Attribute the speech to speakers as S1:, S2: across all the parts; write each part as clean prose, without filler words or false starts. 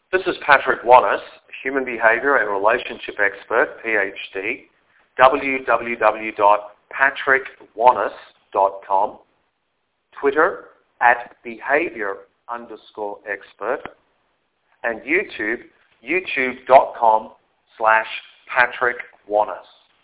S1: This is Patrick Wanis, human behaviour and relationship expert, PhD, www.patrickwanis.com, Twitter @behaviour_expert, and YouTube, youtube.com/PatrickWanis.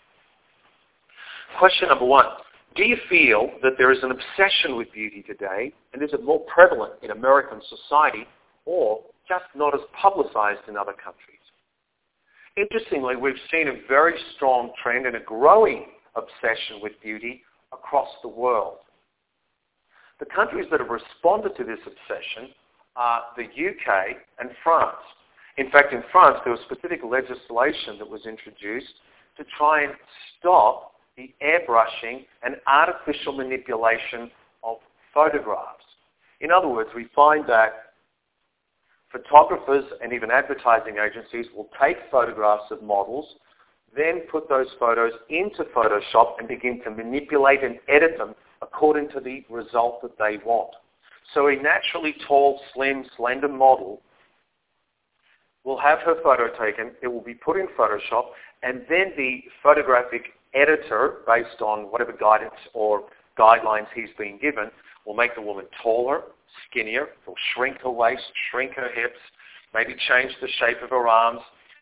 S1: Question number 1. Do you feel that there is an obsession with beauty today, and is it more prevalent in American society or just not as publicized in other countries? Interestingly, we've seen a very strong trend and a growing obsession with beauty across the world. The countries that have responded to this obsession are the UK and France. In fact, in France, there was specific legislation that was introduced to try and stop the airbrushing and artificial manipulation of photographs. In other words, we find that photographers and even advertising agencies will take photographs of models, then put those photos into Photoshop and begin to manipulate and edit them according to the result that they want. So a naturally tall, slim, slender model will have her photo taken, it will be put in Photoshop, and then the photographic editor, based on whatever guidance or guidelines he's been given, will make the woman taller, skinnier, will shrink her waist, shrink her hips, maybe change the shape of her arms,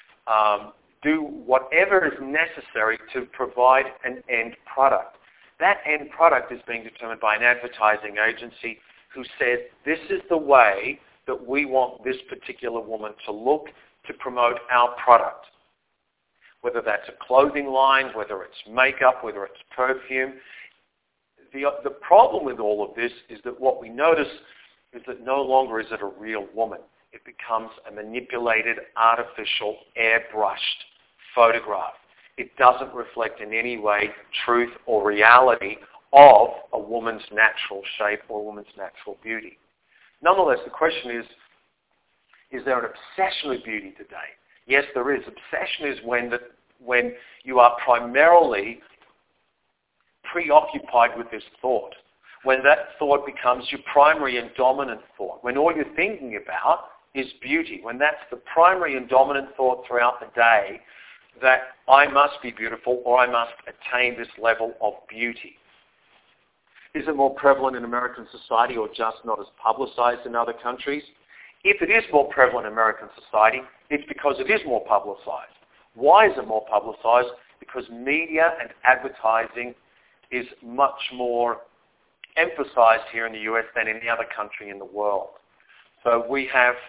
S1: do whatever is necessary to provide an end product. That end product is being determined by an advertising agency who says, this is the way that we want this particular woman to look to promote our product. Whether that's a clothing line, whether it's makeup, whether it's perfume. The problem with all of this is that what we notice is that no longer is it a real woman. It becomes a manipulated, artificial, airbrushed photograph. It doesn't reflect in any way truth or reality of a woman's natural shape or a woman's natural beauty. Nonetheless, the question is there an obsession with beauty today? Yes, there is. Obsession is when you are primarily preoccupied with this thought, when that thought becomes your primary and dominant thought, when all you're thinking about is beauty, when that's the primary and dominant thought throughout the day, that I must be beautiful or I must attain this level of beauty. Is it more prevalent in American society or just not as publicized in other countries? If it is more prevalent in American society, it's because it is more publicized. Why is it more publicized? Because media and advertising is much more emphasized here in the US than in any other country in the world. So we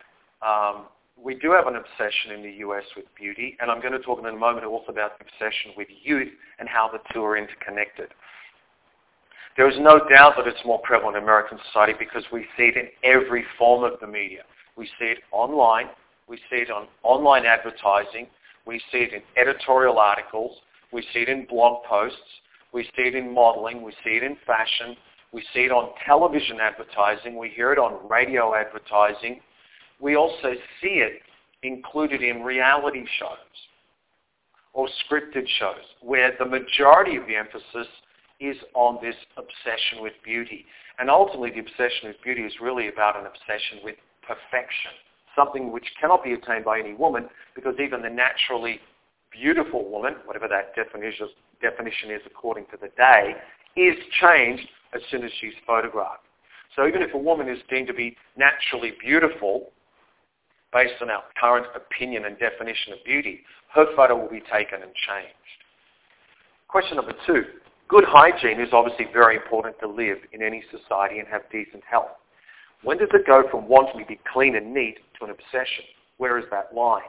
S1: do have an obsession in the US with beauty, and I'm going to talk in a moment also about the obsession with youth and how the two are interconnected. There is no doubt that it's more prevalent in American society because we see it in every form of the media. We see it online. We see it on online advertising. We see it in editorial articles. We see it in blog posts. We see it in modeling. We see it in fashion. We see it on television advertising. We hear it on radio advertising. We also see it included in reality shows or scripted shows where the majority of the emphasis is on this obsession with beauty. And ultimately, the obsession with beauty is really about an obsession with perfection, something which cannot be attained by any woman because even the naturally beautiful woman, whatever that definition is according to the day, is changed as soon as she's photographed. So even if a woman is deemed to be naturally beautiful, based on our current opinion and definition of beauty, her photo will be taken and changed. Question number 2. Good hygiene is obviously very important to live in any society and have decent health. When does it go from wanting to be clean and neat to an obsession? Where is that line?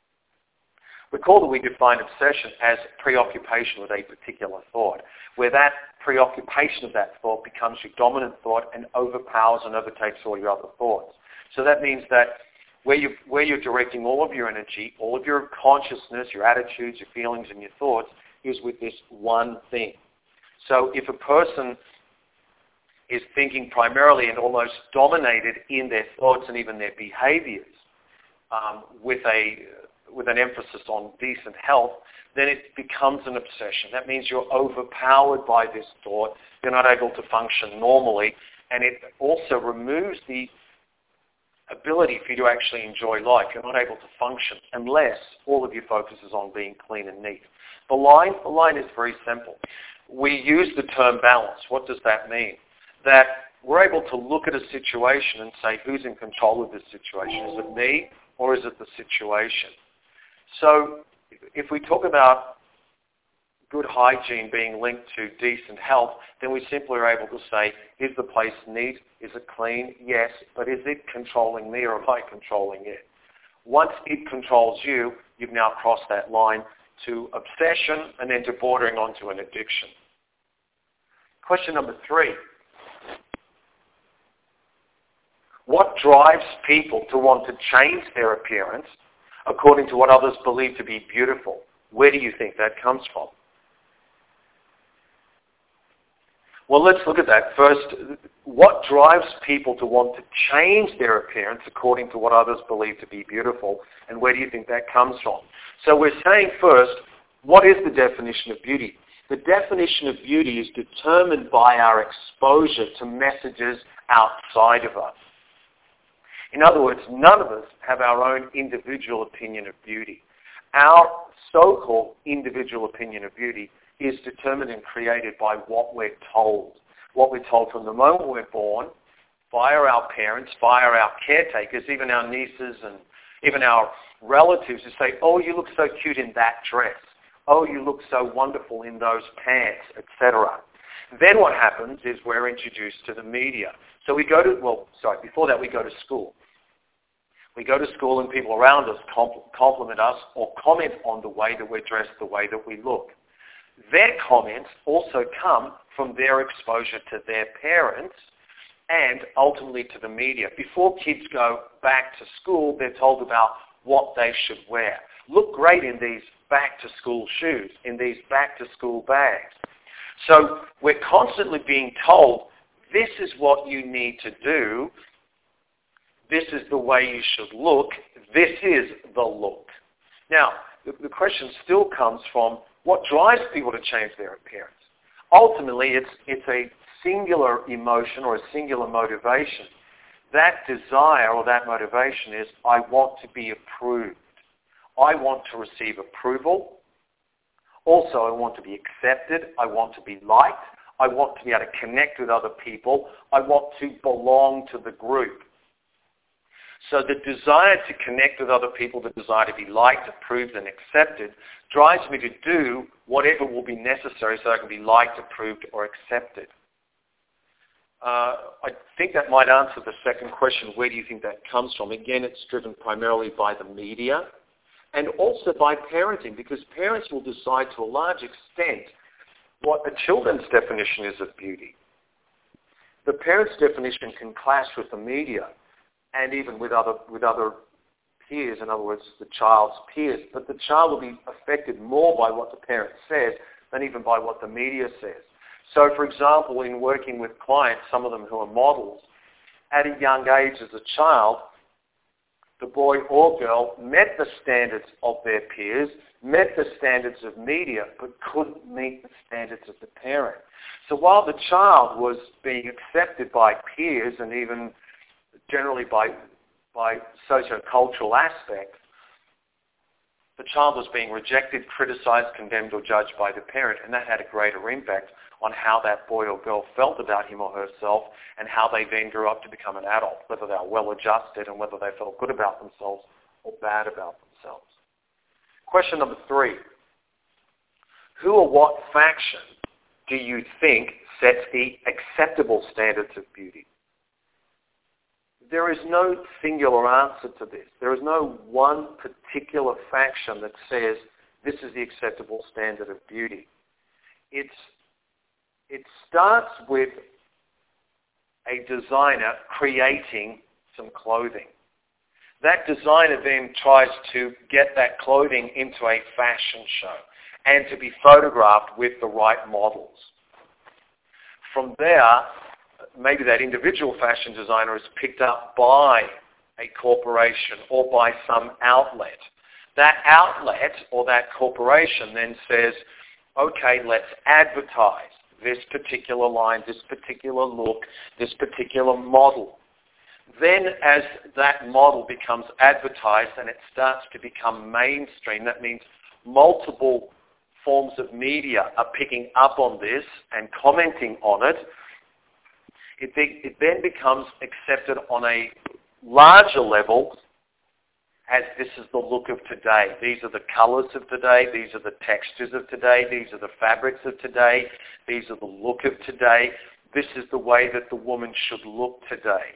S1: Recall that we define obsession as preoccupation with a particular thought, where that preoccupation of that thought becomes your dominant thought and overpowers and overtakes all your other thoughts. So that means that where you're directing all of your energy, all of your consciousness, your attitudes, your feelings, and your thoughts is with this one thing. So if a person is thinking primarily and almost dominated in their thoughts and even their behaviors with an emphasis on decent health, then it becomes an obsession. That means you're overpowered by this thought. You're not able to function normally, and it also removes the ability for you to actually enjoy life. You're not able to function unless all of your focus is on being clean and neat. The line is very simple. We use the term balance. What does that mean? That we're able to look at a situation and say, who's in control of this situation? Is it me or is it the situation? So if we talk about good hygiene being linked to decent health, then we simply are able to say, is the place neat? Is it clean? Yes, but is it controlling me or am I controlling it? Once it controls you, you've now crossed that line to obsession and then to bordering onto an addiction. Question number 3. What drives people to want to change their appearance according to what others believe to be beautiful? Where do you think that comes from? Well, let's look at that. First, what drives people to want to change their appearance according to what others believe to be beautiful, and where do you think that comes from? So we're saying first, what is the definition of beauty? The definition of beauty is determined by our exposure to messages outside of us. In other words, none of us have our own individual opinion of beauty. Our so-called individual opinion of beauty is determined and created by what we're told. What we're told from the moment we're born, via our parents, via our caretakers, even our nieces and even our relatives who say, oh, you look so cute in that dress. Oh, you look so wonderful in those pants, etc. Then what happens is we're introduced to the media. So before that we go to school. We go to school and people around us compliment us or comment on the way that we're dressed, the way that we look. Their comments also come from their exposure to their parents and ultimately to the media. Before kids go back to school, they're told about what they should wear. Look great in these back-to-school shoes, in these back-to-school bags. So we're constantly being told, this is what you need to do, this is the way you should look, this is the look. Now, the question still comes from, what drives people to change their appearance? Ultimately, it's a singular emotion or a singular motivation. That desire or that motivation is, I want to be approved. I want to receive approval. Also, I want to be accepted. I want to be liked. I want to be able to connect with other people. I want to belong to the group. So the desire to connect with other people, the desire to be liked, approved, and accepted drives me to do whatever will be necessary so I can be liked, approved, or accepted. I think that might answer the second question, where do you think that comes from? Again, it's driven primarily by the media and also by parenting, because parents will decide to a large extent what a children's definition is of beauty. The parent's definition can clash with the media and even with other peers, in other words, the child's peers. But the child will be affected more by what the parent says than even by what the media says. So, for example, in working with clients, some of them who are models, at a young age as a child, the boy or girl met the standards of their peers, met the standards of media, but couldn't meet the standards of the parent. So while the child was being accepted by peers and even generally by socio-cultural aspects, the child was being rejected, criticized, condemned, or judged by the parent, and that had a greater impact on how that boy or girl felt about him or herself and how they then grew up to become an adult, whether they were well-adjusted and whether they felt good about themselves or bad about themselves. Question number 3. Who or what faction do you think sets the acceptable standards of beauty? There is no singular answer to this. There is no one particular faction that says this is the acceptable standard of beauty. It starts with a designer creating some clothing. That designer then tries to get that clothing into a fashion show and to be photographed with the right models. From there, maybe that individual fashion designer is picked up by a corporation or by some outlet. That outlet or that corporation then says, okay, let's advertise this particular line, this particular look, this particular model. Then as that model becomes advertised and it starts to become mainstream, that means multiple forms of media are picking up on this and commenting on it, it then becomes accepted on a larger level as this is the look of today. These are the colours of today. These are the textures of today. These are the fabrics of today. These are the look of today. This is the way that the woman should look today.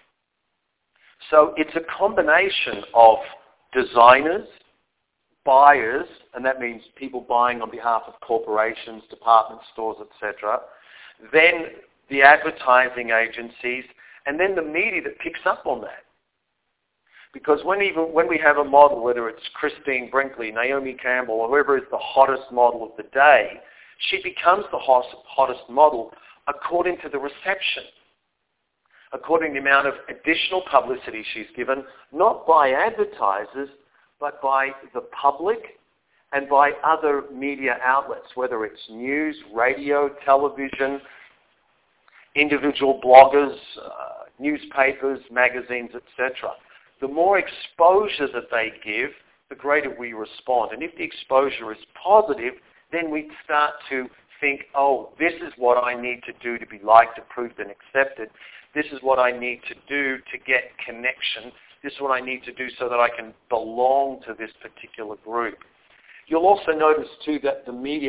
S1: So it's a combination of designers, buyers, and that means people buying on behalf of corporations, department stores, etc., then the advertising agencies, and then the media that picks up on that. Because when we have a model, whether it's Christine Brinkley, Naomi Campbell, or whoever is the hottest model of the day, she becomes the hottest model according to the reception, according to the amount of additional publicity she's given, not by advertisers, but by the public and by other media outlets, whether it's news, radio, television, individual bloggers, newspapers, magazines, etc. The more exposure that they give, the greater we respond. And if the exposure is positive, then we start to think, oh, this is what I need to do to be liked, approved, and accepted. This is what I need to do to get connection. This is what I need to do so that I can belong to this particular group. You'll also notice, too, that the media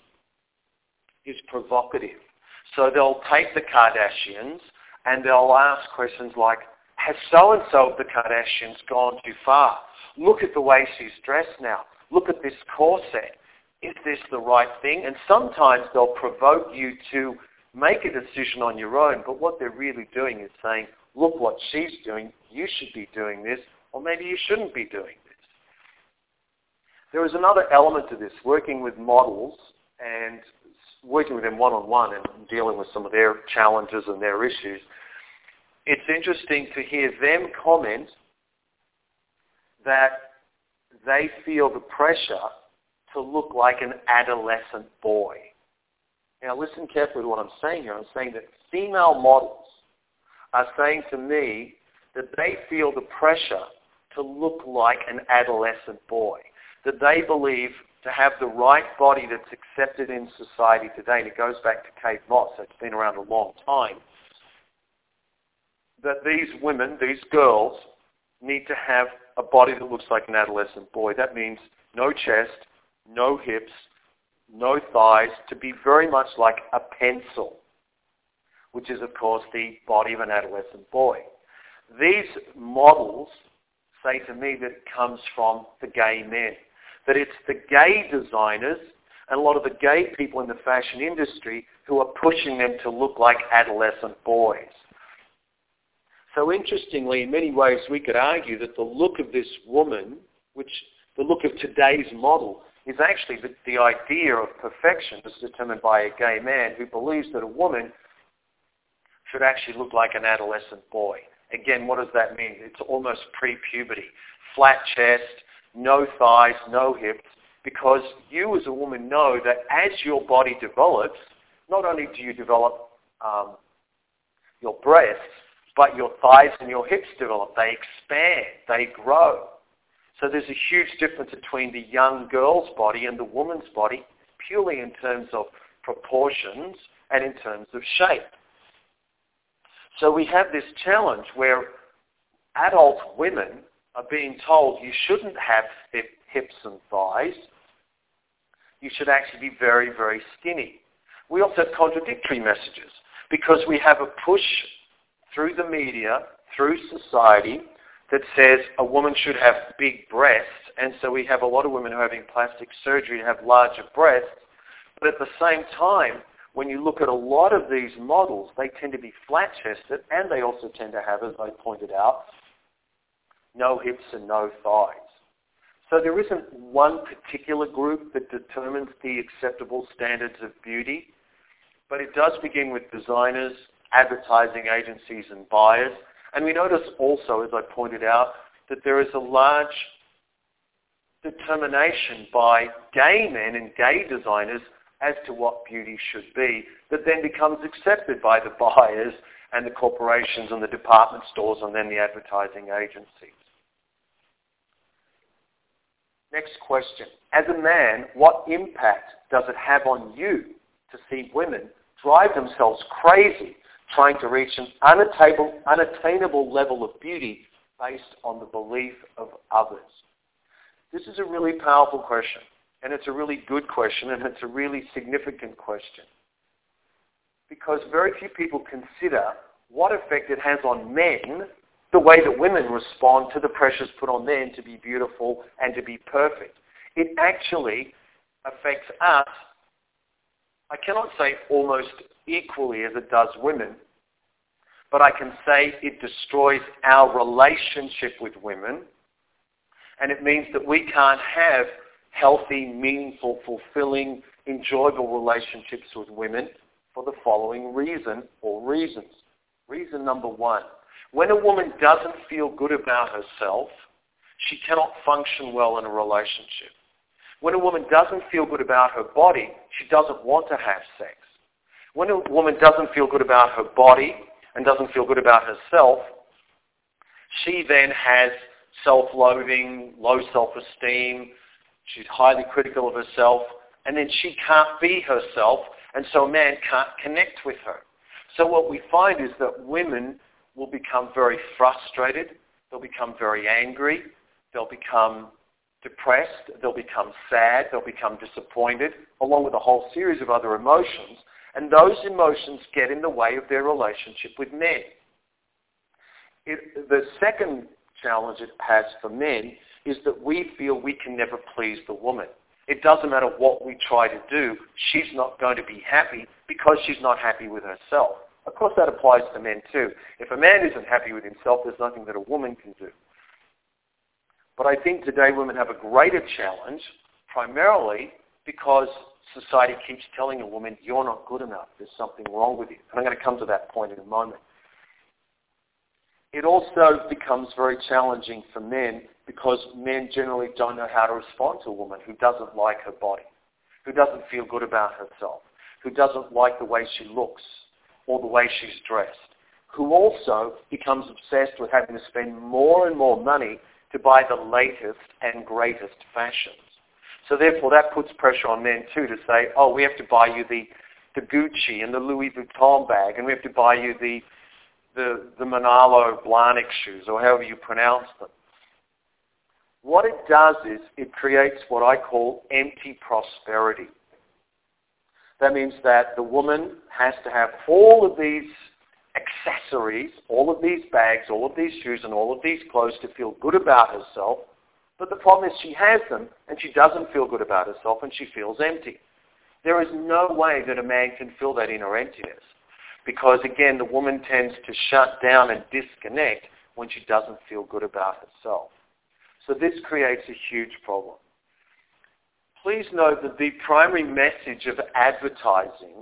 S1: is provocative. So they'll take the Kardashians and they'll ask questions like, has so-and-so of the Kardashians gone too far? Look at the way she's dressed now. Look at this corset. Is this the right thing? And sometimes they'll provoke you to make a decision on your own, but what they're really doing is saying, look what she's doing, you should be doing this, or maybe you shouldn't be doing this. There is another element to this, working with models and working with them one-on-one and dealing with some of their challenges and their issues. It's interesting to hear them comment that they feel the pressure to look like an adolescent boy. Now listen carefully to what I'm saying here. I'm saying that female models are saying to me that they feel the pressure to look like an adolescent boy, that they believe to have the right body that's accepted in society today, and it goes back to Kate Moss, it's been around a long time, that these women, these girls, need to have a body that looks like an adolescent boy. That means no chest, no hips, no thighs, to be very much like a pencil, which is, of course, the body of an adolescent boy. These models say to me that it comes from the gay men, that it's the gay designers and a lot of the gay people in the fashion industry who are pushing them to look like adolescent boys. So interestingly, in many ways, we could argue that the look of this woman, which the look of today's model, is actually the idea of perfection as determined by a gay man who believes that a woman should actually look like an adolescent boy. Again, what does that mean? It's almost pre-puberty. Flat chest, no thighs, no hips, because you as a woman know that as your body develops, not only do you develop your breasts, but your thighs and your hips develop. They expand, they grow. So there's a huge difference between the young girl's body and the woman's body, purely in terms of proportions and in terms of shape. So we have this challenge where adult women are being told you shouldn't have hips and thighs. You should actually be very, very skinny. We also have contradictory messages because we have a push through the media, through society, that says a woman should have big breasts, and so we have a lot of women who are having plastic surgery to have larger breasts. But at the same time, when you look at a lot of these models, they tend to be flat-chested, and they also tend to have, as I pointed out, no hips and no thighs. So there isn't one particular group that determines the acceptable standards of beauty, but it does begin with designers, advertising agencies, and buyers. And we notice also, as I pointed out, that there is a large determination by gay men and gay designers as to what beauty should be, that then becomes accepted by the buyers and the corporations and the department stores and then the advertising agencies. Next question. As a man, what impact does it have on you to see women drive themselves crazy trying to reach an unattainable level of beauty based on the belief of others? This is a really powerful question, and it's a really good question, and it's a really significant question, because very few people consider what effect it has on men, the way that women respond to the pressures put on men to be beautiful and to be perfect. It actually affects us, I cannot say almost equally as it does women, but I can say it destroys our relationship with women, and it means that we can't have healthy, meaningful, fulfilling, enjoyable relationships with women for the following reason or reasons. Reason number one, when a woman doesn't feel good about herself, she cannot function well in a relationship. When a woman doesn't feel good about her body, she doesn't want to have sex. When a woman doesn't feel good about her body and doesn't feel good about herself, she then has self-loathing, low self-esteem, she's highly critical of herself, and then she can't be herself, and so a man can't connect with her. So what we find is that women will become very frustrated, they'll become very angry, they'll become depressed, they'll become sad, they'll become disappointed, along with a whole series of other emotions, and those emotions get in the way of their relationship with men. The second challenge it has for men is that we feel we can never please the woman. It doesn't matter what we try to do, she's not going to be happy because she's not happy with herself. Of course, that applies to men too. If a man isn't happy with himself, there's nothing that a woman can do. But I think today women have a greater challenge, primarily because society keeps telling a woman, you're not good enough, there's something wrong with you. And I'm going to come to that point in a moment. It also becomes very challenging for men because men generally don't know how to respond to a woman who doesn't like her body, who doesn't feel good about herself, who doesn't like the way she looks or the way she's dressed, who also becomes obsessed with having to spend more and more money to buy the latest and greatest fashions. So therefore that puts pressure on men too to say, oh, we have to buy you the Gucci and the Louis Vuitton bag, and we have to buy you the Manolo Blahnik shoes, or however you pronounce them. What it does is it creates what I call empty prosperity. That means that the woman has to have all of these accessories, all of these bags, all of these shoes, and all of these clothes to feel good about herself. But the problem is she has them, and she doesn't feel good about herself, and she feels empty. There is no way that a man can fill that inner emptiness. Because, again, the woman tends to shut down and disconnect when she doesn't feel good about herself. So this creates a huge problem. Please note that the primary message of advertising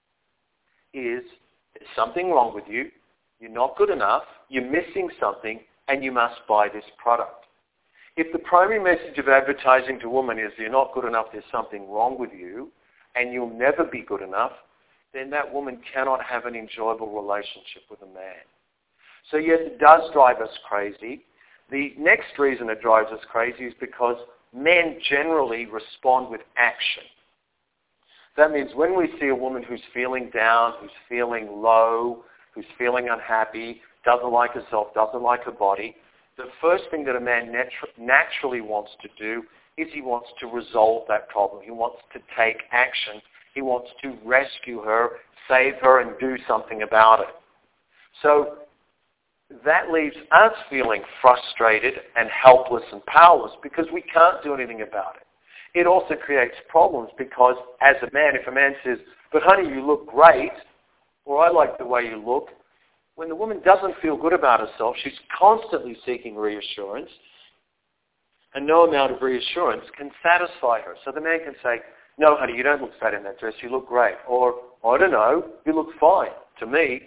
S1: is there's something wrong with you, you're not good enough, you're missing something, and you must buy this product. If the primary message of advertising to women is you're not good enough, there's something wrong with you, and you'll never be good enough, then that woman cannot have an enjoyable relationship with a man. So yes, it does drive us crazy. The next reason it drives us crazy is because men generally respond with action. That means when we see a woman who's feeling down, who's feeling low, who's feeling unhappy, doesn't like herself, doesn't like her body, the first thing that a man naturally wants to do is he wants to resolve that problem. He wants to take action. He wants to rescue her, save her, and do something about it. So that leaves us feeling frustrated and helpless and powerless because we can't do anything about it. It also creates problems because as a man, if a man says, but honey, you look great, or I like the way you look, when the woman doesn't feel good about herself, she's constantly seeking reassurance, and no amount of reassurance can satisfy her. So the man can say, no, honey, you don't look fat in that dress, you look great. Or, I don't know, you look fine to me.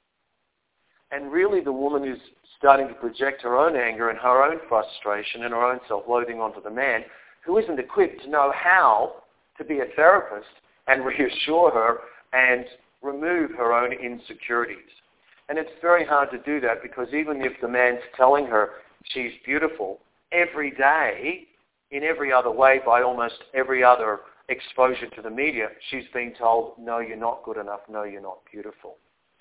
S1: And really the woman is starting to project her own anger and her own frustration and her own self-loathing onto the man, who isn't equipped to know how to be a therapist and reassure her and remove her own insecurities. And it's very hard to do that because even if the man's telling her she's beautiful, every day, in every other way, by almost every other exposure to the media, she's being told, no, you're not good enough, no, you're not beautiful.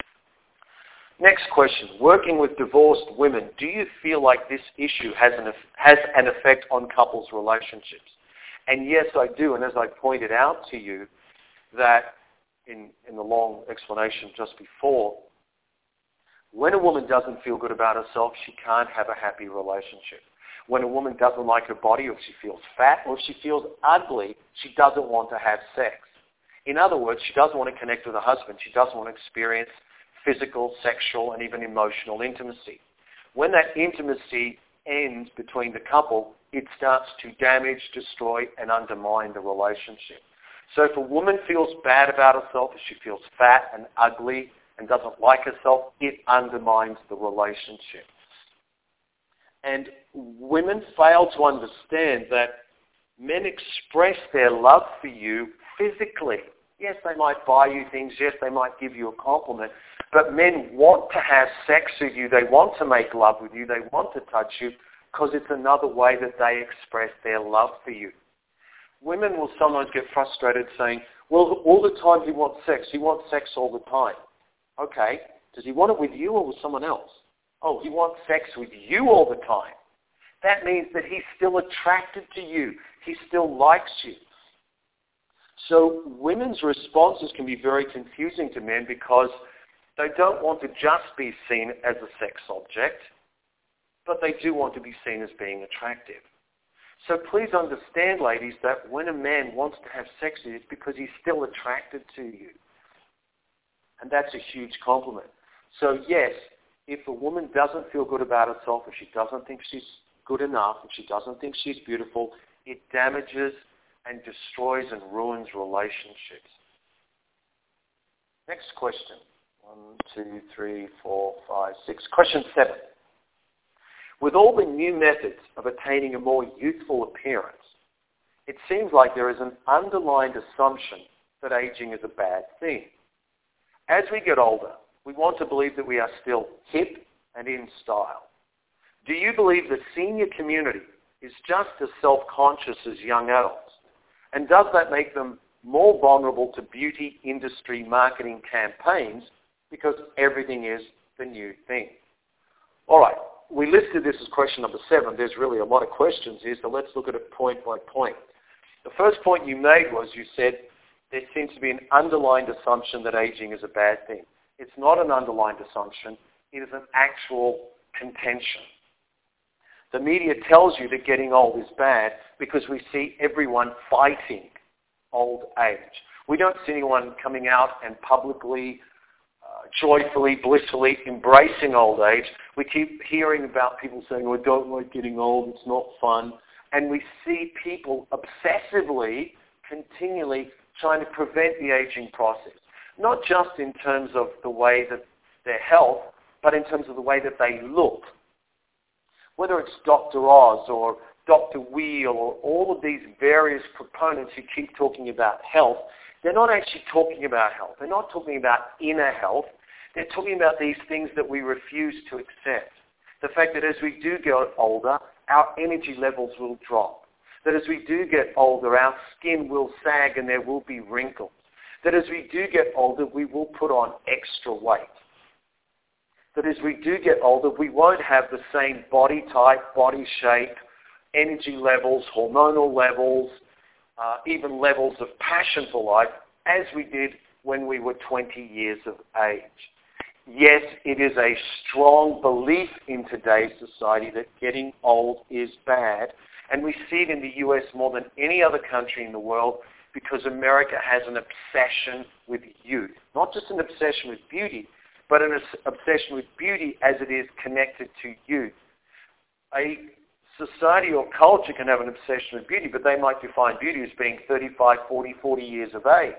S1: Next question. Working with divorced women, do you feel like this issue has an effect on couples' relationships? And yes, I do. And as I pointed out to you, that in the long explanation just before, when a woman doesn't feel good about herself, she can't have a happy relationship. When a woman doesn't like her body, or if she feels fat, or if she feels ugly, she doesn't want to have sex. In other words, she doesn't want to connect with her husband. She doesn't want to experience physical, sexual, and even emotional intimacy. When that intimacy ends between the couple, it starts to damage, destroy, and undermine the relationship. So if a woman feels bad about herself, if she feels fat and ugly and doesn't like herself, it undermines the relationship. And women fail to understand that men express their love for you physically. Yes, they might buy you things. Yes, they might give you a compliment. But men want to have sex with you. They want to make love with you. They want to touch you because it's another way that they express their love for you. Women will sometimes get frustrated saying, well, all the time he wants sex. He wants sex all the time. Okay, does he want it with you or with someone else? Oh, he wants sex with you all the time. That means that he's still attracted to you. He still likes you. So women's responses can be very confusing to men because they don't want to just be seen as a sex object, but they do want to be seen as being attractive. So please understand, ladies, that when a man wants to have sex with you, it's because he's still attracted to you. And that's a huge compliment. So yes, if a woman doesn't feel good about herself, if she doesn't think she's good enough, if she doesn't think she's beautiful, it damages and destroys and ruins relationships. Next question. 1, 2, 3, 4, 5, 6. Question 7. With all the new methods of attaining a more youthful appearance, it seems like there is an underlying assumption that aging is a bad thing. As we get older, we want to believe that we are still hip and in style. Do you believe the senior community is just as self-conscious as young adults? And does that make them more vulnerable to beauty industry marketing campaigns because everything is the new thing? All right, we listed this as question number 7. There's really a lot of questions here, so let's look at it point by point. The first point you made was you said there seems to be an underlying assumption that aging is a bad thing. It's not an underlying assumption. It is an actual contention. The media tells you that getting old is bad because we see everyone fighting old age. We don't see anyone coming out and publicly, joyfully, blissfully embracing old age. We keep hearing about people saying, oh, I don't like getting old, it's not fun. And we see people obsessively, continually trying to prevent the aging process. Not just in terms of the way that their health, but in terms of the way that they look. Whether it's Dr. Oz or Dr. Wheel or all of these various proponents who keep talking about health, they're not actually talking about health. They're not talking about inner health. They're talking about these things that we refuse to accept. The fact that as we do get older, our energy levels will drop. That as we do get older, our skin will sag and there will be wrinkles. That as we do get older, we will put on extra weight. That as we do get older, we won't have the same body type, body shape, energy levels, hormonal levels, even levels of passion for life as we did when we were 20 years of age. Yes, it is a strong belief in today's society that getting old is bad. And we see it in the US more than any other country in the world because America has an obsession with youth. Not just an obsession with beauty, but an obsession with beauty as it is connected to youth. A society or culture can have an obsession with beauty, but they might define beauty as being 35, 40 years of age.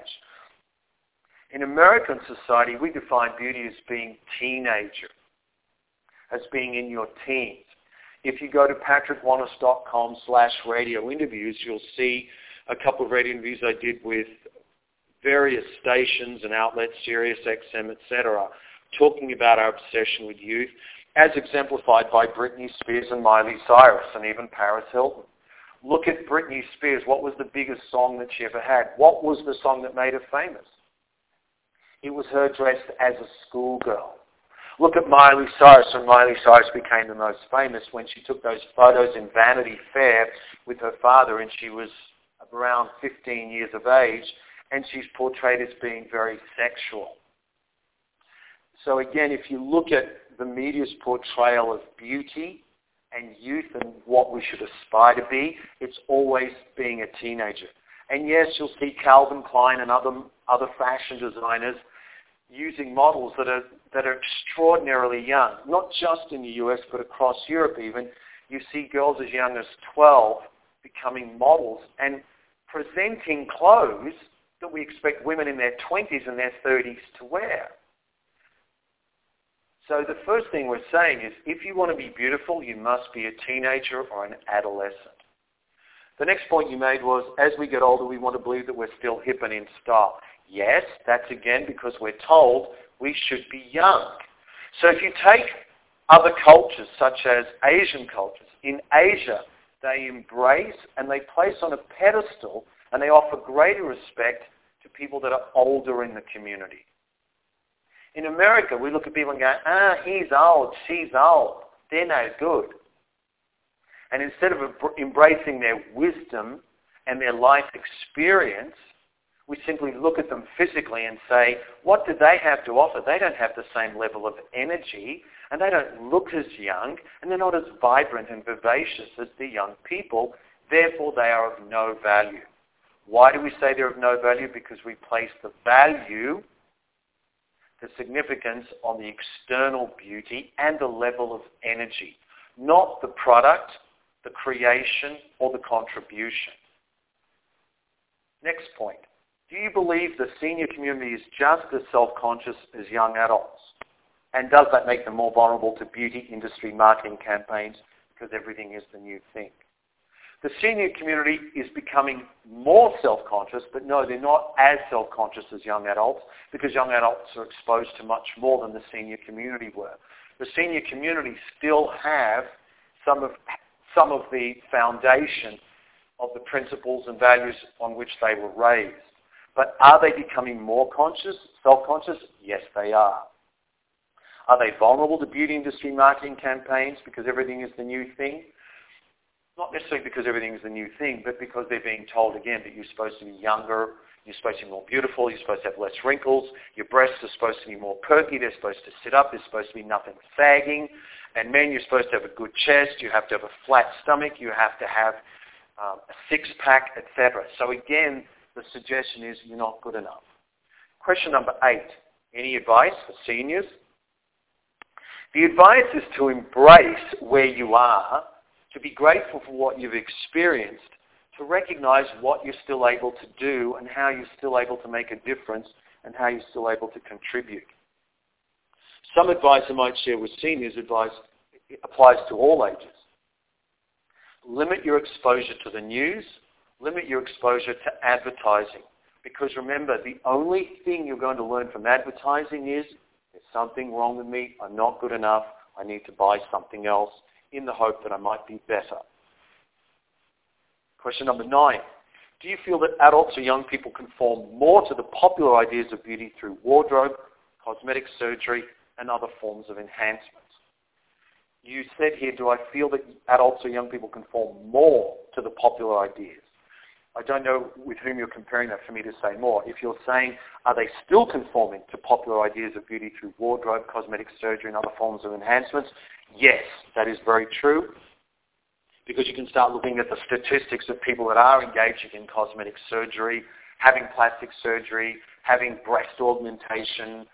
S1: In American society, we define beauty as being teenager, as being in your teens. If you go to patrickwanis.com/radio interviews, you'll see a couple of radio interviews I did with various stations and outlets, Sirius XM, etc., talking about our obsession with youth, as exemplified by Britney Spears and Miley Cyrus and even Paris Hilton. Look at Britney Spears. What was the biggest song that she ever had? What was the song that made her famous? It was her dressed as a schoolgirl. Look at Miley Cyrus. When Miley Cyrus became the most famous, when she took those photos in Vanity Fair with her father, and she was around 15 years of age, and she's portrayed as being very sexual. So again, if you look at the media's portrayal of beauty and youth and what we should aspire to be, it's always being a teenager. And yes, you'll see Calvin Klein and other fashion designers using models that are extraordinarily young, not just in the US, but across Europe even. You see girls as young as 12 becoming models and presenting clothes that we expect women in their 20s and their 30s to wear. So the first thing we're saying is, if you want to be beautiful, you must be a teenager or an adolescent. The next point you made was, as we get older, we want to believe that we're still hip and in style. Yes, that's again because we're told we should be young. So if you take other cultures, such as Asian cultures, in Asia, they embrace and they place on a pedestal and they offer greater respect to people that are older in the community. In America, we look at people and go, he's old, she's old, they're no good. And instead of embracing their wisdom and their life experience, we simply look at them physically and say, what do they have to offer? They don't have the same level of energy, and they don't look as young, and they're not as vibrant and vivacious as the young people. Therefore, they are of no value. Why do we say they're of no value? Because we place the value, the significance on the external beauty and the level of energy, not the product, the creation, or the contribution. Next point. Do you believe the senior community is just as self-conscious as young adults? And does that make them more vulnerable to beauty industry marketing campaigns because everything is the new thing? The senior community is becoming more self-conscious, but no, they're not as self-conscious as young adults because young adults are exposed to much more than the senior community were. The senior community still have some of the foundation of the principles and values on which they were raised. But are they becoming more conscious, self-conscious? Yes, they are. Are they vulnerable to beauty industry marketing campaigns because everything is the new thing? Not necessarily because everything is the new thing, but because they're being told again that you're supposed to be younger, you're supposed to be more beautiful, you're supposed to have less wrinkles, your breasts are supposed to be more perky, they're supposed to sit up, there's supposed to be nothing sagging, and men, you're supposed to have a good chest, you have to have a flat stomach, you have to have a six-pack, etc. So again, the suggestion is you're not good enough. Question number 8. Any advice for seniors? The advice is to embrace where you are, to be grateful for what you've experienced, to recognize what you're still able to do and how you're still able to make a difference and how you're still able to contribute. Some advice I might share with seniors, advice applies to all ages. Limit your exposure to the news. Limit your exposure to advertising. Because remember, the only thing you're going to learn from advertising is, there's something wrong with me, I'm not good enough, I need to buy something else in the hope that I might be better. Question number 9. Do you feel that adults or young people conform more to the popular ideas of beauty through wardrobe, cosmetic surgery, and other forms of enhancements? You said here, do I feel that adults or young people conform more to the popular ideas? I don't know with whom you're comparing that for me to say more. If you're saying, are they still conforming to popular ideas of beauty through wardrobe, cosmetic surgery, and other forms of enhancements? Yes, that is very true. Because you can start looking at the statistics of people that are engaging in cosmetic surgery, having plastic surgery, having breast augmentation,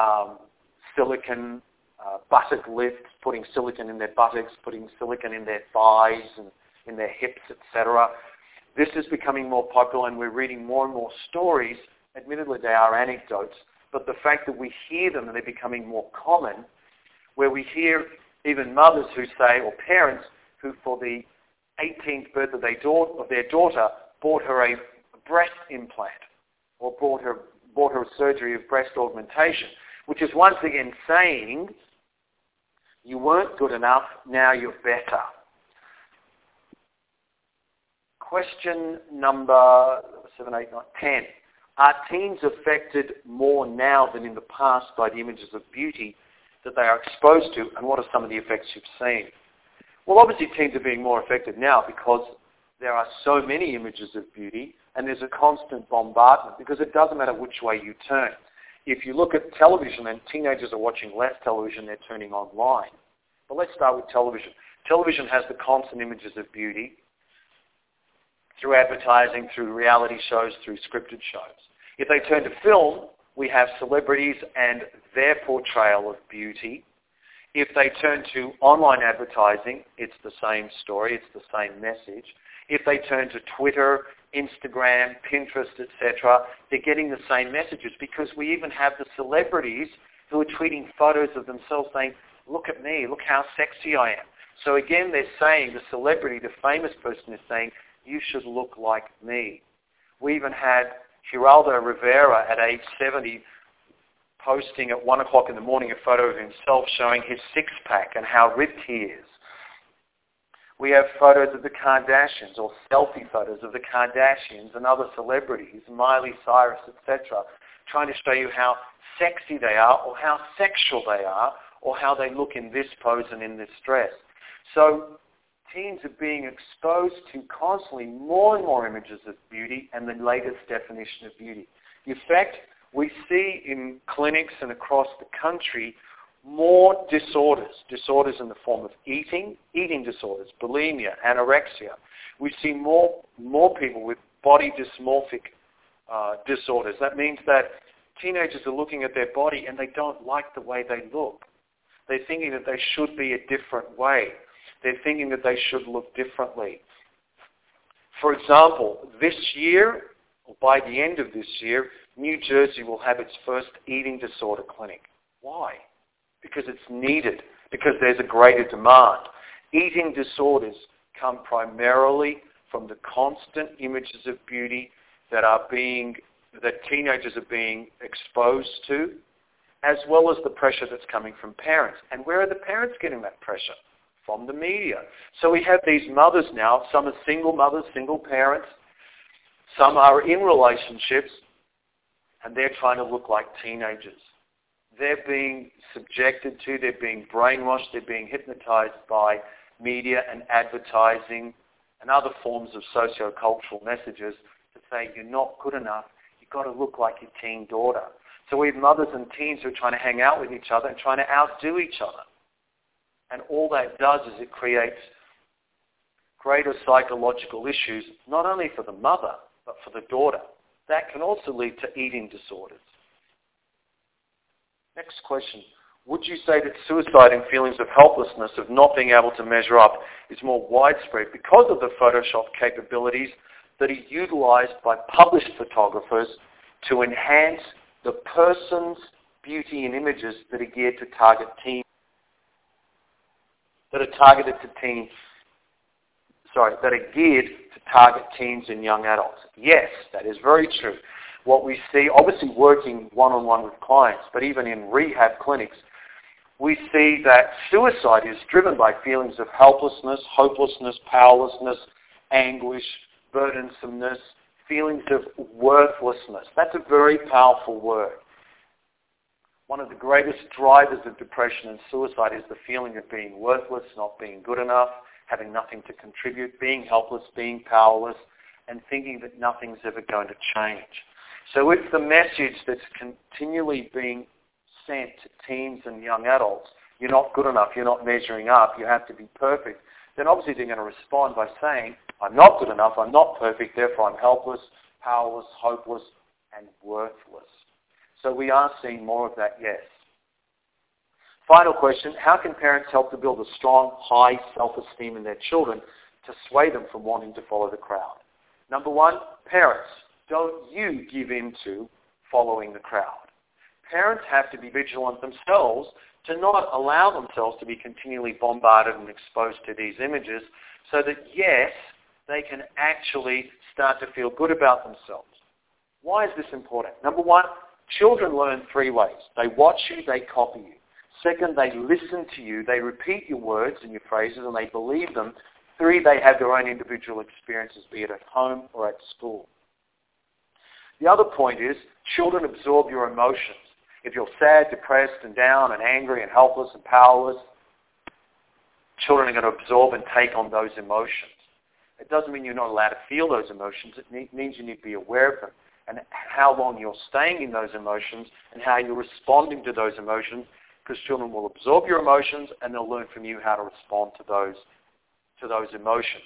S1: silicone, buttock lifts, putting silicone in their buttocks, putting silicone in their thighs and in their hips, etc. This is becoming more popular, and we're reading more and more stories. Admittedly, they are anecdotes, but the fact that we hear them and they're becoming more common, where we hear even mothers who say, or parents who for the 18th birthday of their daughter bought her a breast implant or bought her a surgery of breast augmentation. which is once again saying you weren't good enough, now you're better. Question number 7, 8, 9, 10. Are teens affected more now than in the past by the images of beauty that they are exposed to, and what are some of the effects you've seen? Well, obviously teens are being more affected now because there are so many images of beauty and there's a constant bombardment because it doesn't matter which way you turn. If you look at television, and teenagers are watching less television, they're turning online. But let's start with television. Television has the constant images of beauty through advertising, through reality shows, through scripted shows. If they turn to film, we have celebrities and their portrayal of beauty. If they turn to online advertising, it's the same story, it's the same message. If they turn to Twitter, Instagram, Pinterest, etc., they're getting the same messages because we even have the celebrities who are tweeting photos of themselves saying, look at me, look how sexy I am. So again, they're saying, the celebrity, the famous person is saying, you should look like me. We even had Geraldo Rivera at age 70 posting at 1 o'clock in the morning a photo of himself showing his six-pack and how ripped he is. We have photos of the Kardashians or selfie photos of the Kardashians and other celebrities, Miley Cyrus, etc., trying to show you how sexy they are or how sexual they are or how they look in this pose and in this dress. So teens are being exposed to constantly more and more images of beauty and the latest definition of beauty. In fact, we see in clinics and across the country more disorders in the form of eating disorders, bulimia, anorexia. We see more people with body dysmorphic disorders. That means that teenagers are looking at their body and they don't like the way they look. They're thinking that they should be a different way. They're thinking that they should look differently. For example, this year, or by the end of this year, New Jersey will have its first eating disorder clinic. Why? Because it's needed, because there's a greater demand. Eating disorders come primarily from the constant images of beauty that teenagers are being exposed to, as well as the pressure that's coming from parents. And where are the parents getting that pressure? From the media. So we have these mothers now, some are single mothers, single parents, some are in relationships, and they're trying to look like teenagers. They're being subjected to, they're being brainwashed, they're being hypnotized by media and advertising and other forms of socio-cultural messages to say, you're not good enough, you've got to look like your teen daughter. So we have mothers and teens who are trying to hang out with each other and trying to outdo each other. And all that does is it creates greater psychological issues, not only for the mother, but for the daughter. That can also lead to eating disorders. Next question. Would you say that suicide and feelings of helplessness, of not being able to measure up, is more widespread because of the Photoshop capabilities that are utilized by published photographers to enhance the person's beauty in images that are geared to target teens? That are geared to target teens and young adults. Yes, that is very true. What we see, obviously working one-on-one with clients, but even in rehab clinics, we see that suicide is driven by feelings of helplessness, hopelessness, powerlessness, anguish, burdensomeness, feelings of worthlessness. That's a very powerful word. One of the greatest drivers of depression and suicide is the feeling of being worthless, not being good enough, having nothing to contribute, being helpless, being powerless, and thinking that nothing's ever going to change. So if the message that's continually being sent to teens and young adults, you're not good enough, you're not measuring up, you have to be perfect, then obviously they're going to respond by saying, I'm not good enough, I'm not perfect, therefore I'm helpless, powerless, hopeless, and worthless. So we are seeing more of that, yes. Final question, how can parents help to build a strong, high self-esteem in their children to sway them from wanting to follow the crowd? Number one, parents, don't you give in to following the crowd. Parents have to be vigilant themselves to not allow themselves to be continually bombarded and exposed to these images so that, yes, they can actually start to feel good about themselves. Why is this important? Number one, Children learn three ways. They watch you, they copy you. Second, they listen to you, they repeat your words and your phrases, and they believe them. Three, they have their own individual experiences, be it at home or at school. The other point is, children absorb your emotions. If you're sad, depressed, and down, and angry, and helpless, and powerless, children are going to absorb and take on those emotions. It doesn't mean you're not allowed to feel those emotions. It means you need to be aware of them and how long you're staying in those emotions and how you're responding to those emotions, because children will absorb your emotions and they'll learn from you how to respond to those emotions.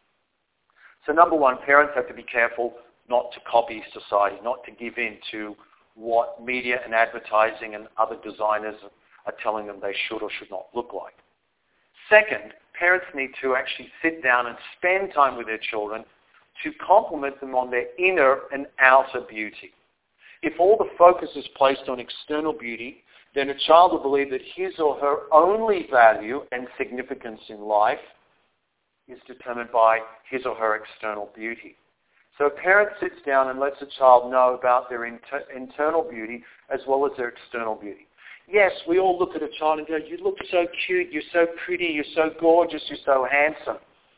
S1: So number one, parents have to be careful not to copy society, not to give in to what media and advertising and other designers are telling them they should or should not look like. Second, parents need to actually sit down and spend time with their children to compliment them on their inner and outer beauty. If all the focus is placed on external beauty, then a child will believe that his or her only value and significance in life is determined by his or her external beauty. So a parent sits down and lets a child know about their internal beauty as well as their external beauty. Yes, we all look at a child and go, you look so cute, you're so pretty, you're so gorgeous, you're so handsome.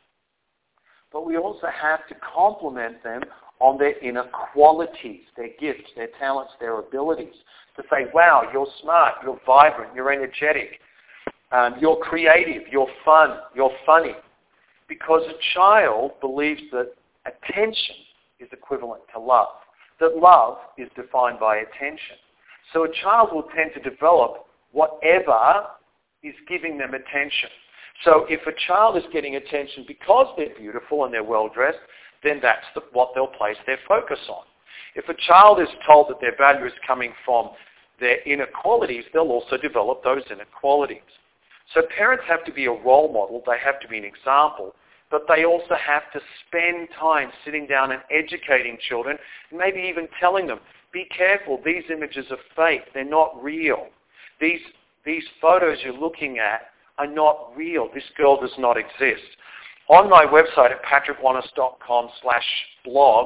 S1: But we also have to compliment them on their inner qualities, their gifts, their talents, their abilities. To say, wow, you're smart, you're vibrant, you're energetic, you're creative, you're fun, you're funny. Because a child believes that attention is equivalent to love, that love is defined by attention. So a child will tend to develop whatever is giving them attention. So if a child is getting attention because they're beautiful and they're well-dressed, then that's what they'll place their focus on. If a child is told that their value is coming from their inner qualities, they'll also develop those inner qualities. So parents have to be a role model, they have to be an example, but they also have to spend time sitting down and educating children, and maybe even telling them, be careful, these images are fake, they're not real. These photos you're looking at are not real. This girl does not exist. On my website at patrickwanis.com/blog,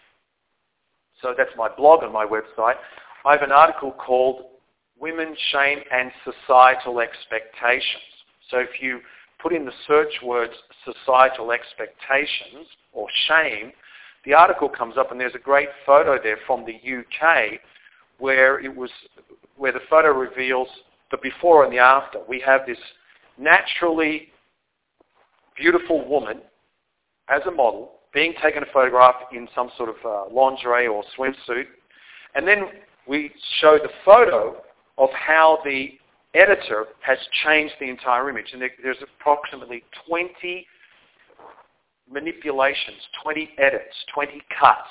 S1: so that's my blog on my website, I have an article called Women, Shame and Societal Expectations. So if you put in the search words societal expectations or shame, the article comes up and there's a great photo there from the UK where the photo reveals the before and the after. We have this naturally beautiful woman as a model being taken a photograph in some sort of lingerie or swimsuit, and then we show the photo of how the editor has changed the entire image. And there's approximately 20 manipulations, 20 edits, 20 cuts,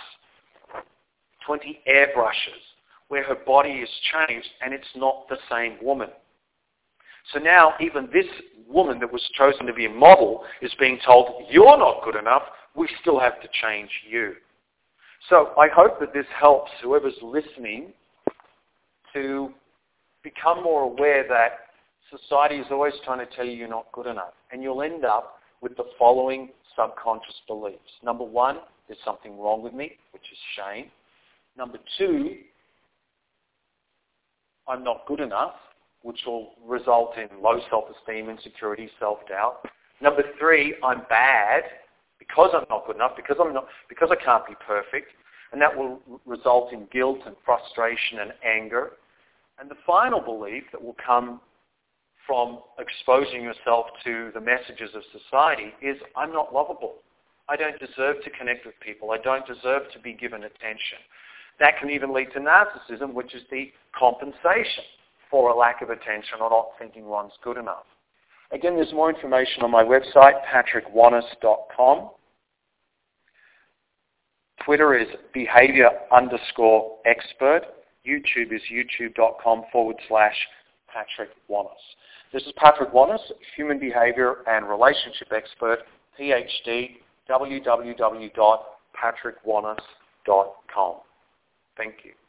S1: 20 airbrushes, where her body is changed and it's not the same woman. So now even this woman that was chosen to be a model is being told, you're not good enough, we still have to change you. So I hope that this helps whoever's listening to become more aware that society is always trying to tell you you're not good enough. And you'll end up with the following subconscious beliefs. Number one, there's something wrong with me, which is shame. Number two, I'm not good enough, which will result in low self-esteem, insecurity, self-doubt. Number three, I'm bad because I'm not good enough, because I can't be perfect, and that will result in guilt and frustration and anger. And the final belief that will come from exposing yourself to the messages of society is, I'm not lovable. I don't deserve to connect with people. I don't deserve to be given attention. That can even lead to narcissism, which is the compensation for a lack of attention or not thinking one's good enough. Again, there's more information on my website, patrickwanis.com. Twitter is behavior_expert. YouTube is youtube.com/Patrick Wanis. This is Patrick Wanis, human behavior and relationship expert, PhD, www.patrickwanis.com. Thank you.